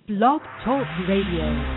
Blog Talk Radio.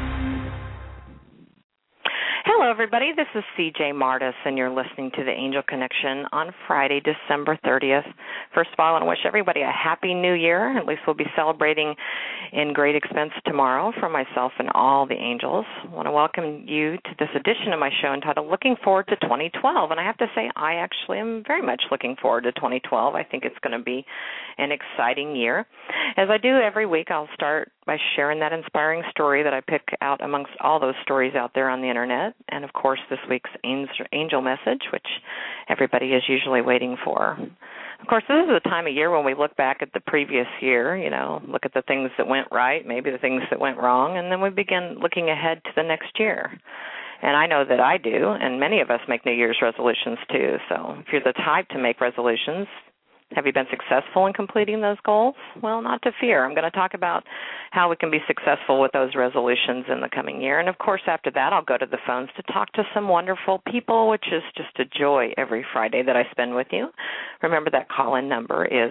Hello, everybody. This is C.J. Martis, and you're listening to the Angel Connection on Friday, December 30th. First of all, I want to wish everybody a happy new year. At least we'll be celebrating in great expense tomorrow for myself and all the angels. I want to welcome you to this edition of my show entitled Looking Forward to 2012. And I have to say, I actually am very much looking forward to 2012. I think it's going to be an exciting year. As I do every week, I'll start by sharing that inspiring story that I pick out amongst all those stories out there on the Internet. And, of course, this week's angel message, which everybody is usually waiting for. Of course, this is the time of year when we look back at the previous year, look at the things that went right, maybe the things that went wrong, and then we begin looking ahead to the next year. And I know that I do, and many of us make New Year's resolutions too. So if you're the type to make resolutions, have you been successful in completing those goals? Well, not to fear. I'm going to talk about how we can be successful with those resolutions in the coming year. And, of course, after that, I'll go to the phones to talk to some wonderful people, which is just a joy every Friday that I spend with you. Remember that call-in number is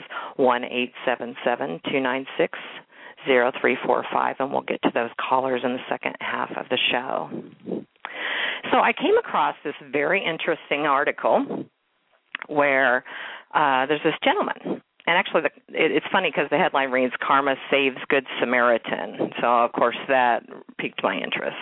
1-877-296-0345, and we'll get to those callers in the second half of the show. So I came across this very interesting article where there's this gentleman, and actually it's funny because the headline reads, Karma Saves Good Samaritan. So, of course, that piqued my interest.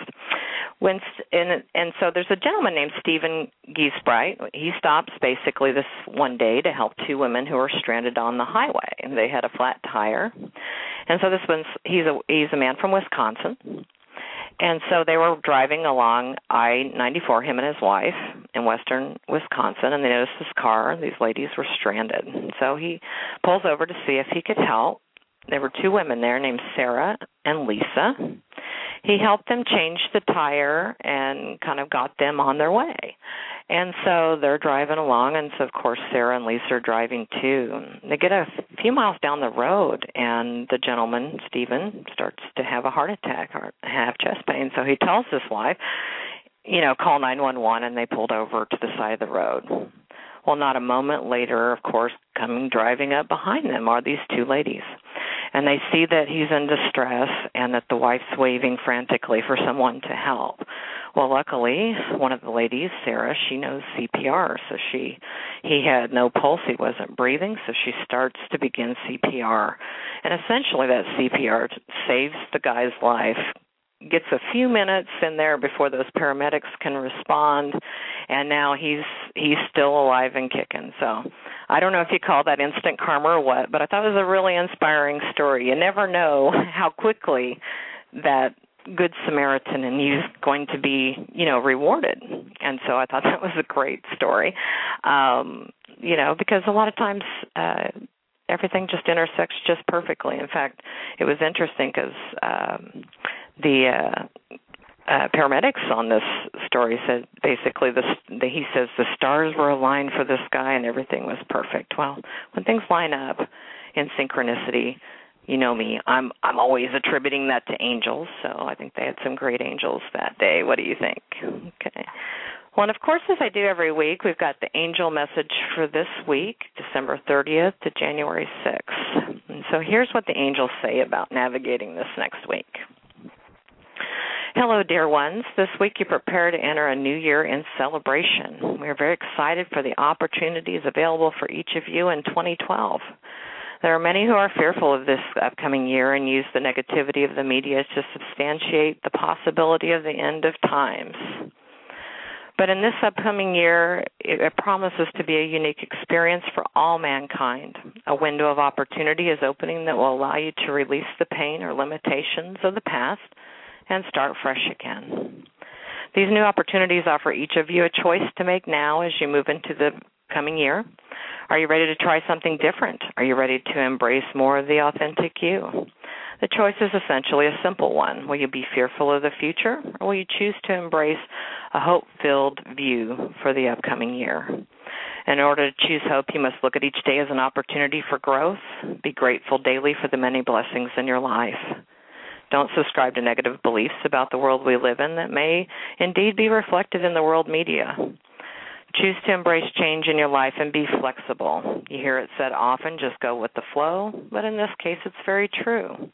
And so there's a gentleman named Stephen Giesbright. He stops basically this one day to help two women who are stranded on the highway. And they had a flat tire. And so he's a man from Wisconsin. And so they were driving along I-94, him and his wife, in western Wisconsin, and they noticed this car. These ladies were stranded. And so he pulls over to see if he could help. There were two women there named Sarah and Lisa. He helped them change the tire and kind of got them on their way. And so they're driving along, and so, of course, Sarah and Lisa are driving too. They get a few miles down the road, and the gentleman, Stephen, starts to have a heart attack or have chest pain. So he tells his wife, call 911, and they pulled over to the side of the road. Well, not a moment later, of course, driving up behind them are these two ladies. And they see that he's in distress and that the wife's waving frantically for someone to help. Well, luckily, one of the ladies, Sarah, she knows CPR, so he had no pulse, he wasn't breathing, so she starts to begin CPR. And essentially that CPR saves the guy's life, gets a few minutes in there before those paramedics can respond, and now he's still alive and kicking. So I don't know if you call that instant karma or what, but I thought it was a really inspiring story. You never know how quickly that Good Samaritan in you is going to be, rewarded. And so I thought that was a great story, because a lot of times everything just intersects just perfectly. In fact, it was interesting because the paramedics on this story said basically he says the stars were aligned for this guy and everything was perfect. Well, when things line up in synchronicity, you know me, I'm always attributing that to angels, so I think they had some great angels that day. What do you think? Okay. Well, and of course, as I do every week, we've got the angel message for this week, December 30th to January 6th. And so here's what the angels say about navigating this next week. Hello, dear ones. This week you prepare to enter a new year in celebration. We are very excited for the opportunities available for each of you in 2012. There are many who are fearful of this upcoming year and use the negativity of the media to substantiate the possibility of the end of times. But in this upcoming year, it promises to be a unique experience for all mankind. A window of opportunity is opening that will allow you to release the pain or limitations of the past and start fresh again. These new opportunities offer each of you a choice to make now as you move into the coming year. Are you ready to try something different? Are you ready to embrace more of the authentic you? The choice is essentially a simple one. Will you be fearful of the future, or will you choose to embrace a hope-filled view for the upcoming year? In order to choose hope, you must look at each day as an opportunity for growth. Be grateful daily for the many blessings in your life. Don't subscribe to negative beliefs about the world we live in that may indeed be reflected in the world media. Choose to embrace change in your life and be flexible. You hear it said often, just go with the flow, but in this case it's very true.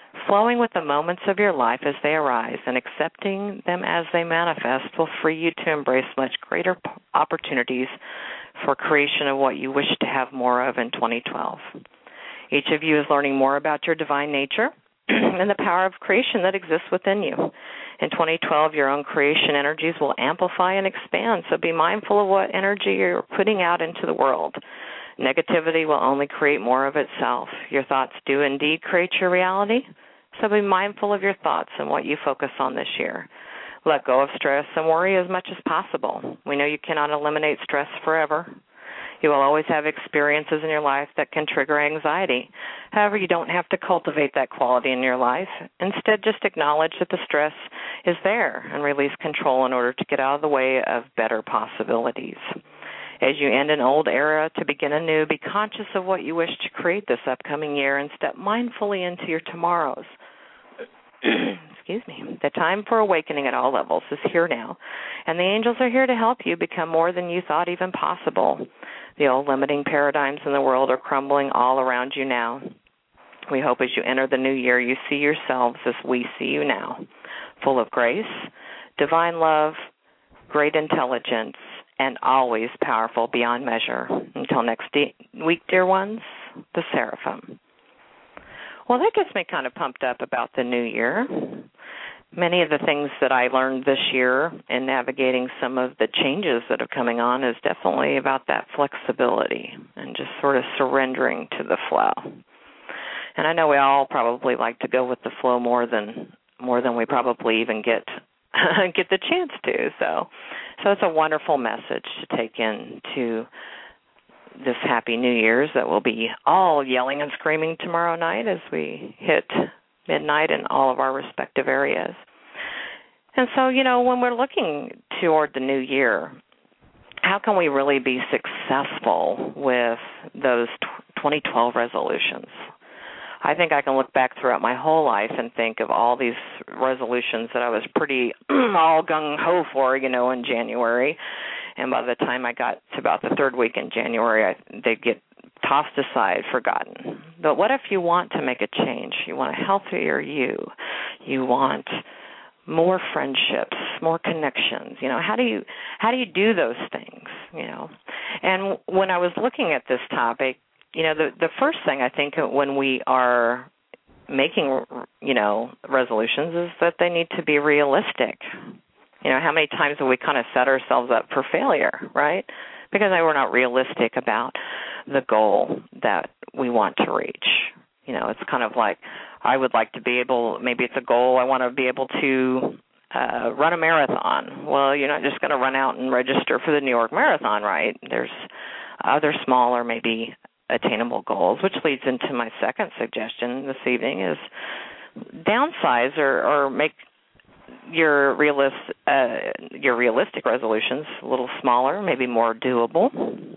Flowing with the moments of your life as they arise and accepting them as they manifest will free you to embrace much greater opportunities for creation of what you wish to have more of in 2012. Each of you is learning more about your divine nature and the power of creation that exists within you. In 2012, your own creation energies will amplify and expand, so be mindful of what energy you're putting out into the world. Negativity will only create more of itself. Your thoughts do indeed create your reality, so be mindful of your thoughts and what you focus on this year. Let go of stress and worry as much as possible. We know you cannot eliminate stress forever. You will always have experiences in your life that can trigger anxiety. However, you don't have to cultivate that quality in your life. Instead, just acknowledge that the stress is there and release control in order to get out of the way of better possibilities. As you end an old era to begin anew, be conscious of what you wish to create this upcoming year and step mindfully into your tomorrows. Excuse me. The time for awakening at all levels is here now, and the angels are here to help you become more than you thought even possible. The old limiting paradigms in the world are crumbling all around you now. We hope as you enter the new year, you see yourselves as we see you now, full of grace, divine love, great intelligence, and always powerful beyond measure. Until next week, dear ones, the Seraphim. Well, that gets me kind of pumped up about the new year. Many of the things that I learned this year in navigating some of the changes that are coming on is definitely about that flexibility and just sort of surrendering to the flow. And I know we all probably like to go with the flow more than we probably even get the chance to. So it's a wonderful message to take into this Happy New Year's that we'll be all yelling and screaming tomorrow night as we hit midnight in all of our respective areas. And so, when we're looking toward the new year, how can we really be successful with those 2012 resolutions? I think I can look back throughout my whole life and think of all these resolutions that I was pretty all gung-ho for, in January. And by the time I got to about the third week in January, they'd get tossed aside, forgotten. But what if you want to make a change? You want a healthier you. You want more friendships, more connections. How do you do those things? And when I was looking at this topic, the first thing I think when we are making, resolutions is that they need to be realistic. How many times have we kind of set ourselves up for failure, right? Because we're not realistic about the goal that we want to reach. It's kind of like I would like to be able, maybe it's a goal, I want to be able to run a marathon. Well, you're not just going to run out and register for the New York Marathon, right? There's other smaller, maybe attainable goals, which leads into my second suggestion this evening is downsize or make your realistic resolutions a little smaller, maybe more doable.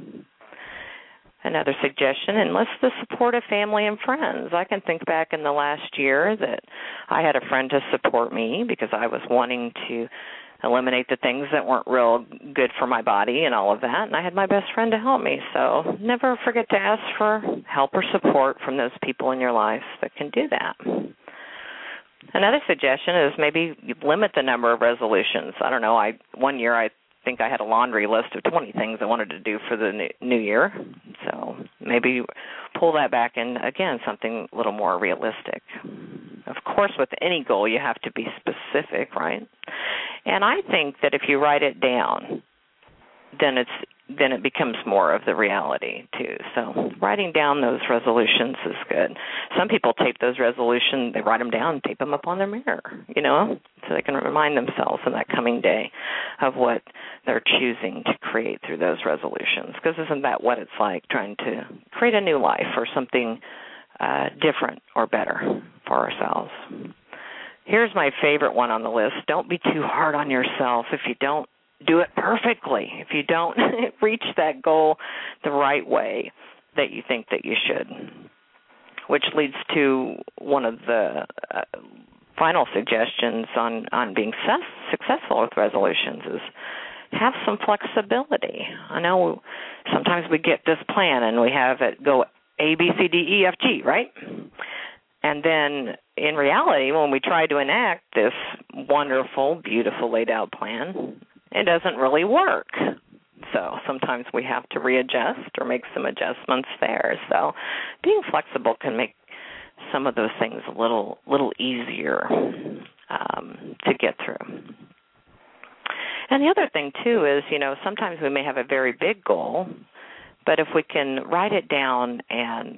Another suggestion, enlist the support of family and friends. I can think back in the last year that I had a friend to support me because I was wanting to eliminate the things that weren't real good for my body and all of that, and I had my best friend to help me. So never forget to ask for help or support from those people in your life that can do that. Another suggestion is maybe limit the number of resolutions. I don't know. One year I think I had a laundry list of 20 things I wanted to do for the new year. So maybe pull that back and, again, something a little more realistic. Of course, with any goal, you have to be specific, right? And I think that if you write it down, then it becomes more of the reality, too. So writing down those resolutions is good. Some people tape those resolutions, they write them down, tape them up on their mirror, so they can remind themselves in that coming day of what they're choosing to create through those resolutions. Because isn't that what it's like, trying to create a new life or something different or better for ourselves? Here's my favorite one on the list. Don't be too hard on yourself if you don't do it perfectly, if you don't reach that goal the right way that you think that you should, which leads to one of the final suggestions on being successful with resolutions is have some flexibility. I know sometimes we get this plan and we have it go A, B, C, D, E, F, G, right? And then in reality, when we try to enact this wonderful, beautiful laid out plan, it doesn't really work. So sometimes we have to readjust or make some adjustments there. So being flexible can make some of those things a little easier to get through. And the other thing, too, is, sometimes we may have a very big goal, but if we can write it down and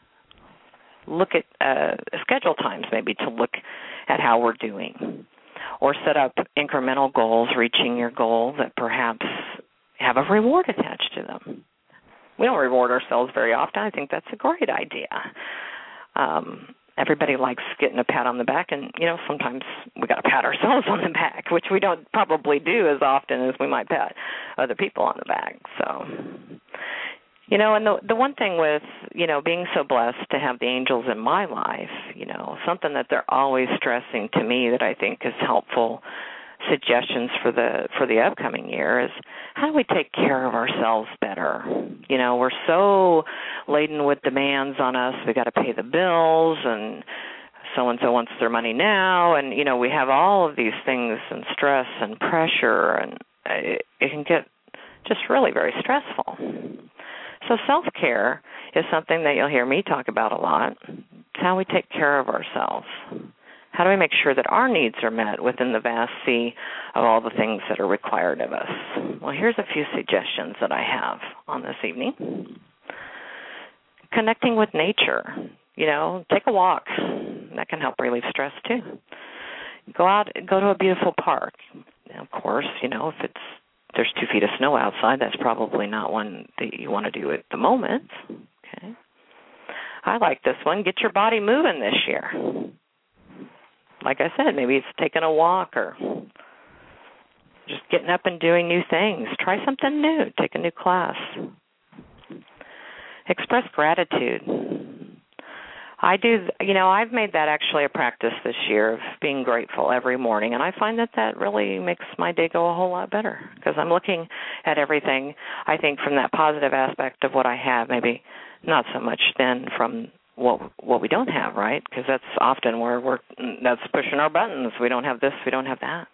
look at schedule times maybe to look at how we're doing, or set up incremental goals, reaching your goal that perhaps have a reward attached to them. We don't reward ourselves very often. I think that's a great idea. Everybody likes getting a pat on the back, and, sometimes we got to pat ourselves on the back, which we don't probably do as often as we might pat other people on the back. So, and the one thing with, being so blessed to have the angels in my life, something that they're always stressing to me that I think is helpful suggestions for the upcoming year is, how do we take care of ourselves better? We're so laden with demands on us. We got to pay the bills, and so-and-so wants their money now, and, we have all of these things and stress and pressure, and it can get just really very stressful. So self-care is something that you'll hear me talk about a lot. It's how we take care of ourselves. How do we make sure that our needs are met within the vast sea of all the things that are required of us? Well, here's a few suggestions that I have on this evening. Connecting with nature. Take a walk. That can help relieve stress, too. Go to a beautiful park. Of course, if there's 2 feet of snow outside, that's probably not one that you want to do at the moment. Okay. I like this one. Get your body moving this year. Like I said, maybe it's taking a walk or just getting up and doing new things. Try something new. Take a new class. Express gratitude. I've made that actually a practice this year of being grateful every morning, and I find that really makes my day go a whole lot better because I'm looking at everything, I think, from that positive aspect of what I have, maybe not so much then from what we don't have, right? Because that's often where that's pushing our buttons. We don't have this, we don't have that.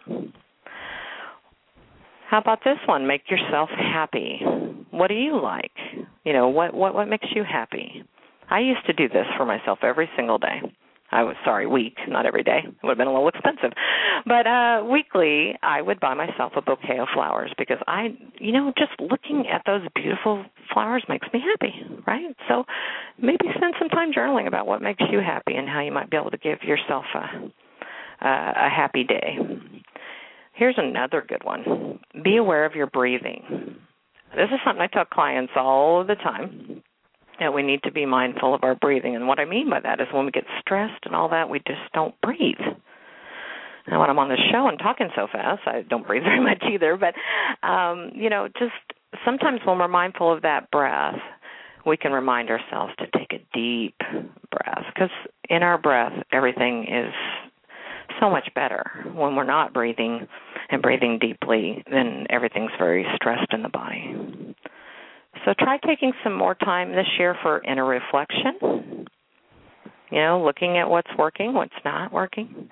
How about this one? Make yourself happy. What do you like? What makes you happy? I used to do this for myself every single day. Week, not every day. It would have been a little expensive. But weekly, I would buy myself a bouquet of flowers because just looking at those beautiful flowers makes me happy, right? So maybe spend some time journaling about what makes you happy and how you might be able to give yourself a happy day. Here's another good one. Be aware of your breathing. This is something I tell clients all the time. And we need to be mindful of our breathing. And what I mean by that is when we get stressed and all that, we just don't breathe. And when I'm on the show and talking so fast, I don't breathe very much either. But, just sometimes when we're mindful of that breath, we can remind ourselves to take a deep breath. Because in our breath, everything is so much better. When we're not breathing and breathing deeply, then everything's very stressed in the body. So try taking some more time this year for inner reflection, looking at what's working, what's not working.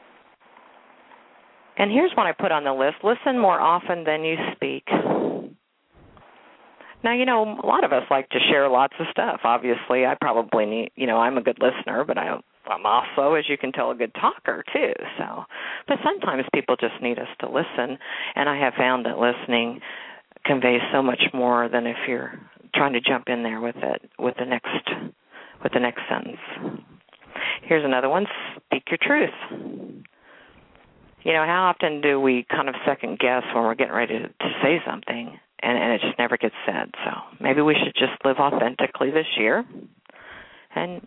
And here's one I put on the list. Listen more often than you speak. Now, a lot of us like to share lots of stuff. Obviously, I probably need, I'm a good listener, but I'm also, as you can tell, a good talker, too. But sometimes people just need us to listen, and I have found that listening conveys so much more than if you're trying to jump in there with the next sentence. Here's another one. Speak your truth. How often do we kind of second guess when we're getting ready to say something and it just never gets said? So maybe we should just live authentically this year and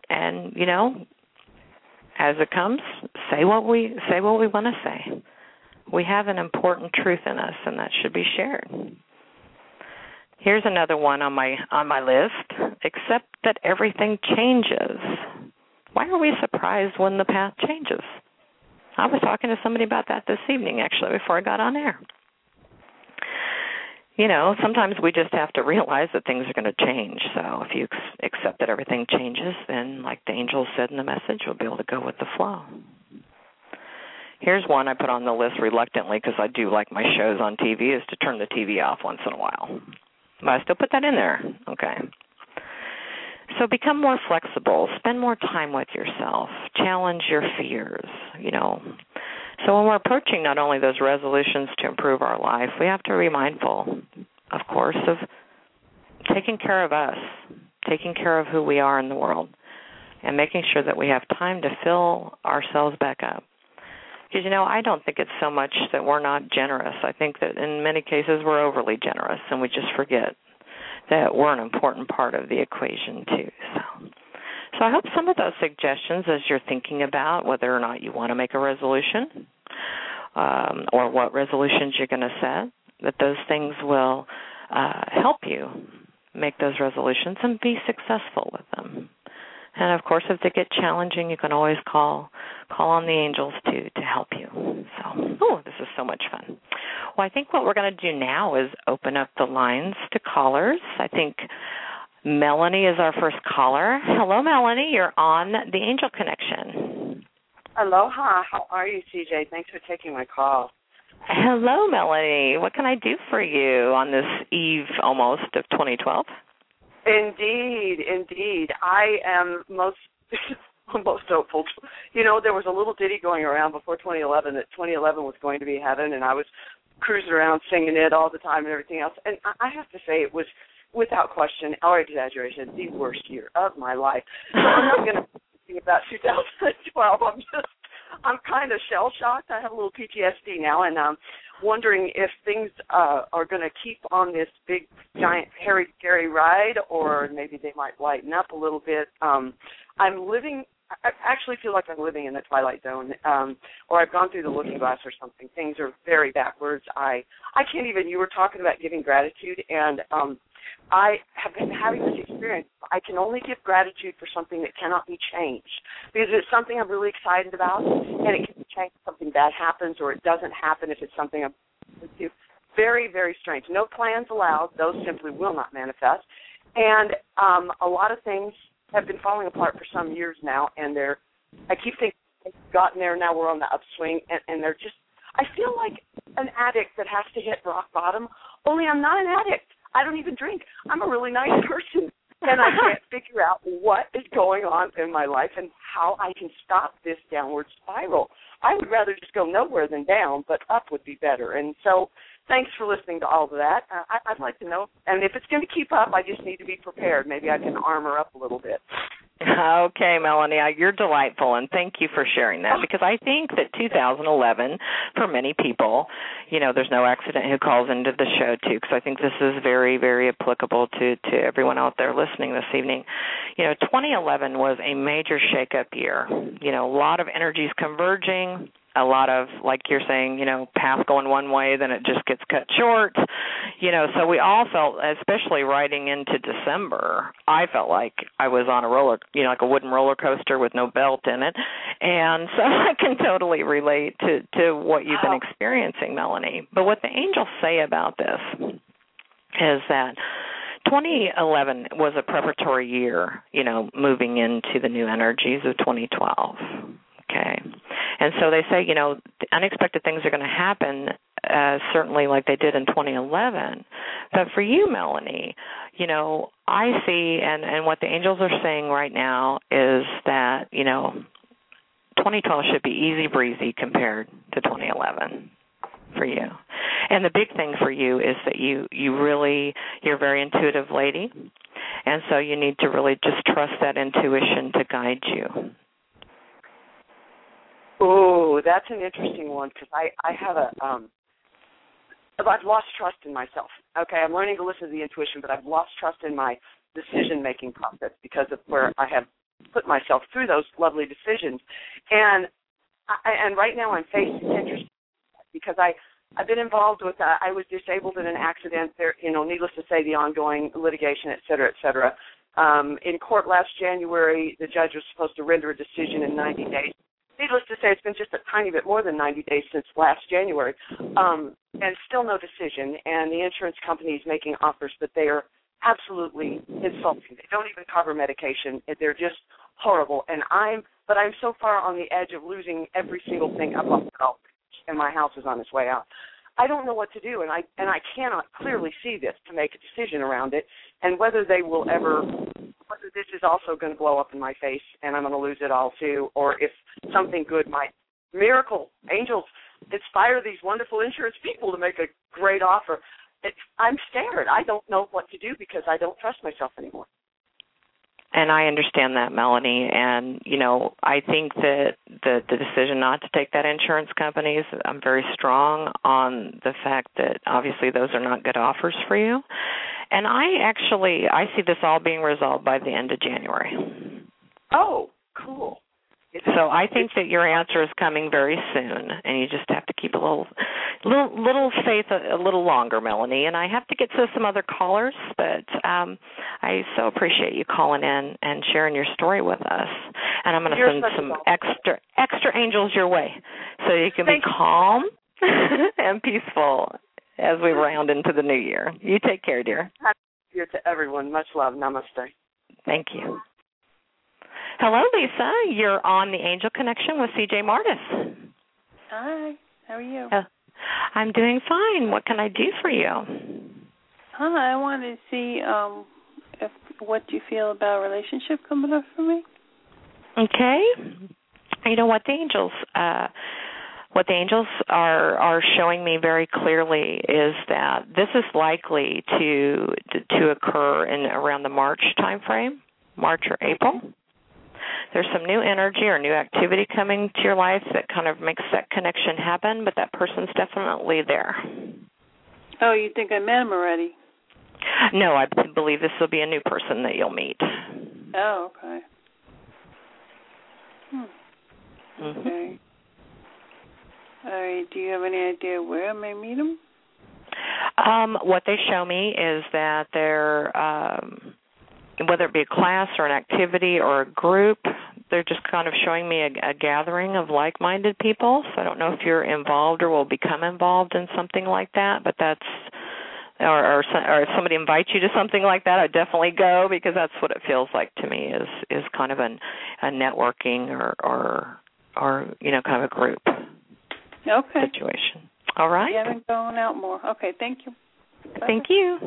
as it comes, say what we want to say. We have an important truth in us, and that should be shared. Here's another one on my list. Accept that everything changes. Why are we surprised when the path changes? I was talking to somebody about that this evening, actually, before I got on air. sometimes we just have to realize that things are going to change. So if you accept that everything changes, then like the angels said in the message, we'll be able to go with the flow. Here's one I put on the list reluctantly because I do like my shows on TV, is to turn the TV off once in a while. But I still put that in there. Okay. So become more flexible. Spend more time with yourself. Challenge your fears, So when we're approaching not only those resolutions to improve our life, we have to be mindful, of course, of taking care of us, taking care of who we are in the world, and making sure that we have time to fill ourselves back up. Because, I don't think it's so much that we're not generous. I think that in many cases we're overly generous, and we just forget that we're an important part of the equation, too. So I hope some of those suggestions, as you're thinking about whether or not you want to make a resolution or what resolutions you're going to set, that those things will help you make those resolutions and be successful with them. And, of course, if they get challenging, you can always call on the angels, too, to help you. So, this is so much fun. Well, I think what we're going to do now is open up the lines to callers. I think Melanie is our first caller. Hello, Melanie. You're on the Angel Connection. Aloha. How are you, CJ? Thanks for taking my call. Hello, Melanie. What can I do for you on this eve almost of 2012? Indeed. I am most hopeful. There was a little ditty going around before 2011 that 2011 was going to be heaven, and I was cruising around singing it all the time and everything else. And I have to say it was, without question or exaggeration, the worst year of my life. So I'm not going to think about 2012. I'm kind of shell-shocked. I have a little PTSD now, and I'm wondering if things are going to keep on this big, giant, hairy, scary ride, or maybe they might lighten up a little bit. I actually feel like I'm living in the Twilight Zone, or I've gone through the looking glass or something. Things are very backwards. I can't even, you were talking about giving gratitude, and I have been having this experience. I can only give gratitude for something that cannot be changed, because it's something I'm really excited about, and it can be changed if something bad happens, or it doesn't happen if it's something I'm very, very strange. No plans allowed. Those simply will not manifest. And a lot of things have been falling apart for some years now, and I keep thinking they've gotten there, now we're on the upswing, and they're just, I feel like an addict that has to hit rock bottom, only I'm not an addict. I don't even drink. I'm a really nice person, and I can't figure out what is going on in my life and how I can stop this downward spiral. I would rather just go nowhere than down, but up would be better. And so thanks for listening to all of that. I'd like to know, and if it's going to keep up, I just need to be prepared. Maybe I can armor up a little bit. Okay, Melanie, you're delightful, and thank you for sharing that, because I think that 2011, for many people, there's no accident who calls into the show, too, because I think this is very, very applicable to everyone out there listening this evening. 2011 was a major shake-up year. A lot of energies converging, a lot of, like you're saying, path going one way, then it just gets cut short. So we all felt, especially riding into December, I felt like I was on a roller, like a wooden roller coaster with no belt in it. And so I can totally relate to what you've been experiencing, Melanie. But what the angels say about this is that 2011 was a preparatory year, moving into the new energies of 2012. Okay. And so they say, unexpected things are going to happen, certainly like they did in 2011. But for you, Melanie, I see, and what the angels are saying right now is that, 2012 should be easy breezy compared to 2011 for you. And the big thing for you is that you're a very intuitive lady, and so you need to really just trust that intuition to guide you. Oh, that's an interesting one, because I have I've lost trust in myself. Okay, I'm learning to listen to the intuition, but I've lost trust in my decision-making process because of where I have put myself through those lovely decisions. And right now I'm facing interest because I've been involved with, I was disabled in an accident, there, needless to say, the ongoing litigation, et cetera. In court last January, the judge was supposed to render a decision in 90 days. Needless to say, it's been just a tiny bit more than 90 days since last January. and still no decision, and the insurance company is making offers that they are absolutely insulting. They don't even cover medication. They're just horrible. And I'm so far on the edge of losing every single thing I've lost, and my house is on its way out. I don't know what to do, and I cannot clearly see this to make a decision around it, and whether they will ever, whether this is also going to blow up in my face and I'm going to lose it all too, or if something good might, miracle, angels, inspire these wonderful insurance people to make a great offer. I'm scared. I don't know what to do because I don't trust myself anymore. And I understand that, Melanie. And, I think that the decision not to take that insurance company, I'm very strong on the fact that obviously those are not good offers for you. And I see this all being resolved by the end of January. Oh, cool. So I think that your answer is coming very soon, and you just have to keep a little faith a little longer, Melanie. And I have to get to some other callers, but I so appreciate you calling in and sharing your story with us. And I'm going to send some extra angels your way so you can be calm and peaceful as we round into the new year. You take care, dear. Happy New Year to everyone. Much love. Namaste. Thank you. Hello, Lisa. You're on the Angel Connection with C.J. Martis. Hi. How are you? I'm doing fine. What can I do for you? Hi. I wanted to see what you feel about a relationship coming up for me. Okay. You know what the angels are showing me very clearly is that this is likely to occur in around the March time frame, March or April. There's some new energy or new activity coming to your life that kind of makes that connection happen, but that person's definitely there. Oh, you think I met him already? No, I believe this will be a new person that you'll meet. Oh, okay. Mm-hmm. Okay. All right. Do you have any idea where I may meet him? What they show me is that they're, whether it be a class or an activity or a group, they're just kind of showing me a gathering of like-minded people. So I don't know if you're involved or will become involved in something like that, but that's, or if somebody invites you to something like that, I'd definitely go because that's what it feels like to me is kind of a networking or kind of a group situation. All right? You haven't gone out more. Okay, thank you. Bye. Thank you.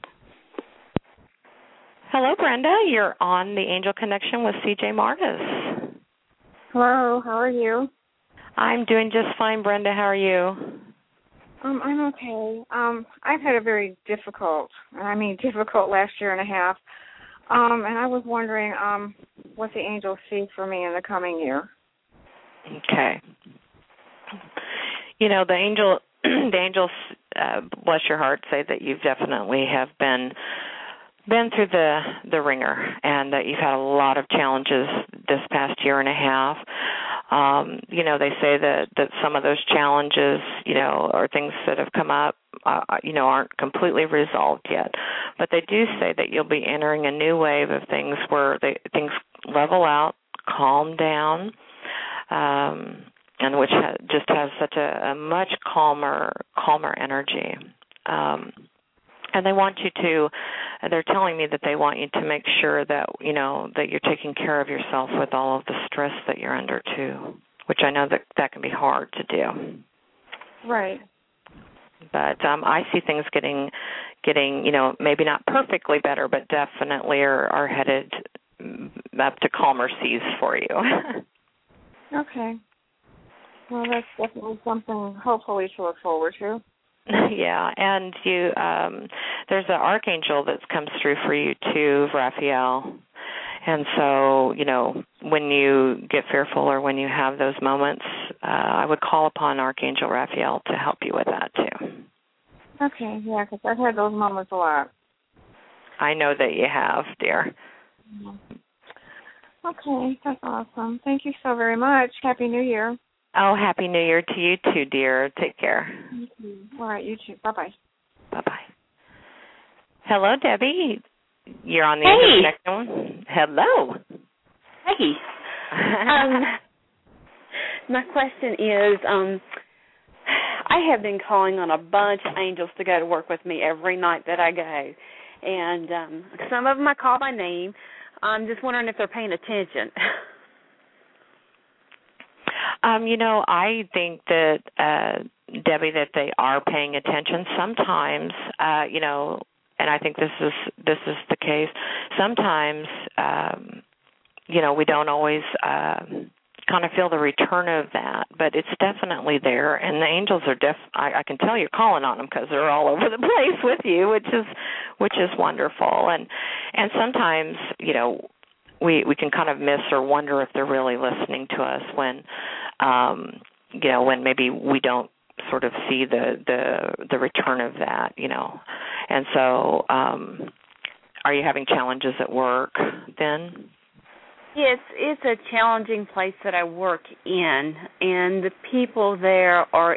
Hello, Brenda. You're on the Angel Connection with C.J. Martis. Hello. How are you? I'm doing just fine, Brenda. How are you? I'm okay. I've had a very difficult last year and a half. And I was wondering what the angels see for me in the coming year. Okay. The angels, bless your heart, say that you definitely have been through the ringer and that you've had a lot of challenges this past year and a half. They say that some of those challenges, or things that have come up, aren't completely resolved yet. But they do say that you'll be entering a new wave of things where things level out, calm down, and which just has such a much calmer energy. And they want you to, they're telling me that they want you to make sure that, that you're taking care of yourself with all of the stress that you're under too, which I know that can be hard to do. Right. But I see things getting, maybe not perfectly better, but definitely are headed up to calmer seas for you. Okay. Well, that's definitely something hopefully to look forward to. Yeah, and there's an archangel that comes through for you too, Raphael. And so, when you get fearful or when you have those moments, I would call upon Archangel Raphael to help you with that too. Okay, yeah, because I've had those moments a lot. I know that you have, dear. Okay, that's awesome. Thank you so very much. Happy New Year. Oh, Happy New Year to you too, dear. Take care. Thank you. All right, you too. Bye-bye. Bye-bye. Hello, Debbie. You're on the Angel Connection. Hello. Hey. My question is, I have been calling on a bunch of angels to go to work with me every night that I go. And some of them I call by name. I'm just wondering if they're paying attention. I think that, Debbie, that they are paying attention. Sometimes, and I think this is the case. Sometimes, we don't always kind of feel the return of that, but it's definitely there. And the angels are I can tell you're calling on them because they're all over the place with you, which is wonderful. And sometimes, we can kind of miss or wonder if they're really listening to us when maybe we don't sort of see the return of that, And so, are you having challenges at work then? Yes, it's a challenging place that I work in, and the people there are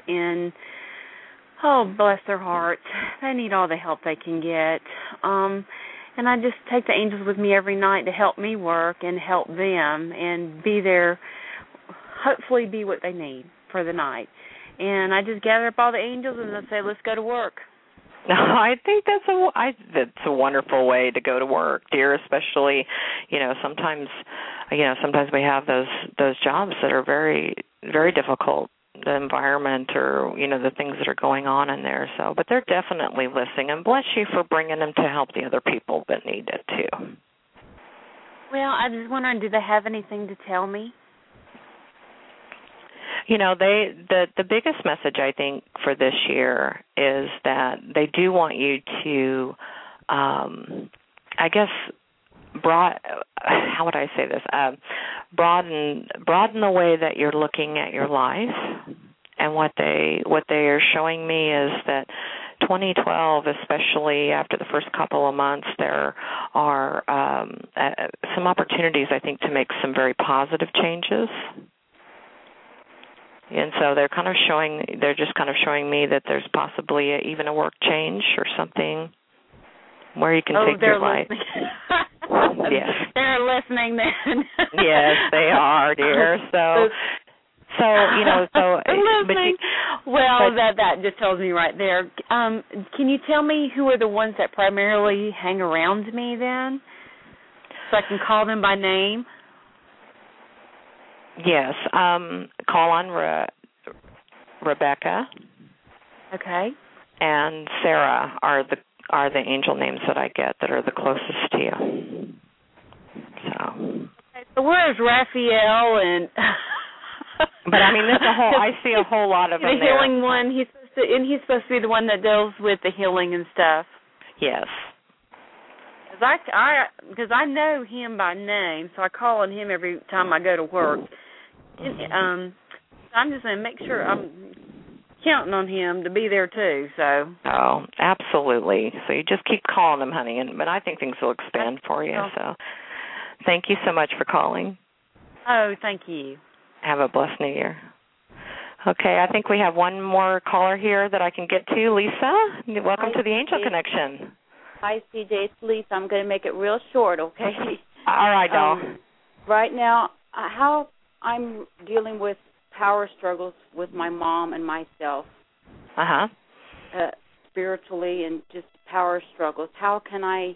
bless their hearts. They need all the help they can get. And I just take the angels with me every night to help me work and help them and be there, hopefully be what they need for the night. And I just gather up all the angels and I say, let's go to work. I think that's a wonderful way to go to work, dear. Especially, sometimes we have those jobs that are very, very difficult, the environment or the things that are going on in there. So, but they're definitely listening, and bless you for bringing them to help the other people that need it too. Well, I was wondering, do they have anything to tell me? The biggest message I think for this year is that they do want you to, how would I say this? Broaden the way that you're looking at your life, and what they are showing me is that 2012, especially after the first couple of months, there are some opportunities, I think, to make some very positive changes. And so they're just kind of showing me that there's possibly even a work change or something where you can take your life. Yes. They're listening then. Yes, they are, dear. So listening. That just tells me right there. Can you tell me who are the ones that primarily hang around me then, so I can call them by name? Yes. Call on Rebecca. Okay. And Sarah are the angel names that I get that are the closest to you. So where's Raphael and? But I mean, I see a whole lot of them the healing one. He's supposed to be the one that deals with the healing and stuff. Yes. Because I know him by name, so I call on him every time I go to work. And, I'm just going to make sure I'm counting on him to be there too. So. Oh, absolutely. So you just keep calling him, honey, but I think things will expand for you. So, thank you so much for calling. Oh, thank you. Have a blessed New Year. Okay, I think we have one more caller here that I can get to. Lisa, welcome to the Angel Connection. Hi, CJ. It's Lisa. I'm going to make it real short, okay? All right, doll. Right now, how I'm dealing with power struggles with my mom and myself. Uh-huh. Spiritually and just power struggles. How can I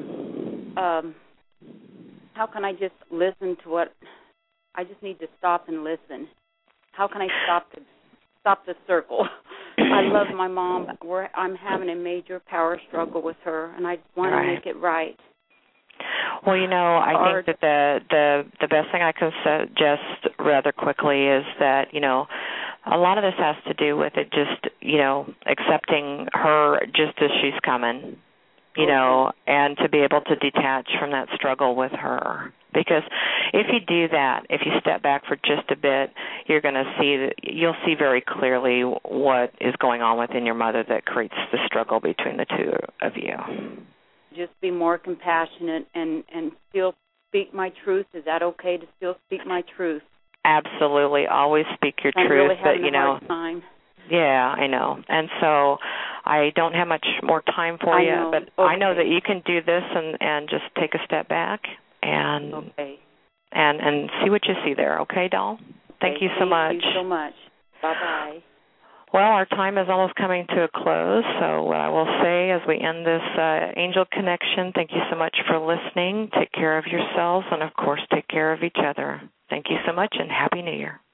just listen to what I just need to stop and listen? How can I stop the circle? I love my mom. I'm having a major power struggle with her, and I want to make it right. Well, I think that the best thing I can suggest rather quickly is that, a lot of this has to do with it just, accepting her just as she's coming, and to be able to detach from that struggle with her. Because if you do that, if you step back for just a bit, you'll see very clearly what is going on within your mother that creates the struggle between the two of you. Just be more compassionate and still speak my truth. Is that okay to still speak my truth? Absolutely. Always speak your truth. I'm really having a hard time. Yeah, I know. And so I don't have much more time for you, but I know that you can do this and just take a step back and see what you see there. Okay, doll? Thank you so much. Thank you so much. Bye-bye. Well, our time is almost coming to a close, so what I will say as we end this Angel Connection, thank you so much for listening. Take care of yourselves, and, of course, take care of each other. Thank you so much, and Happy New Year.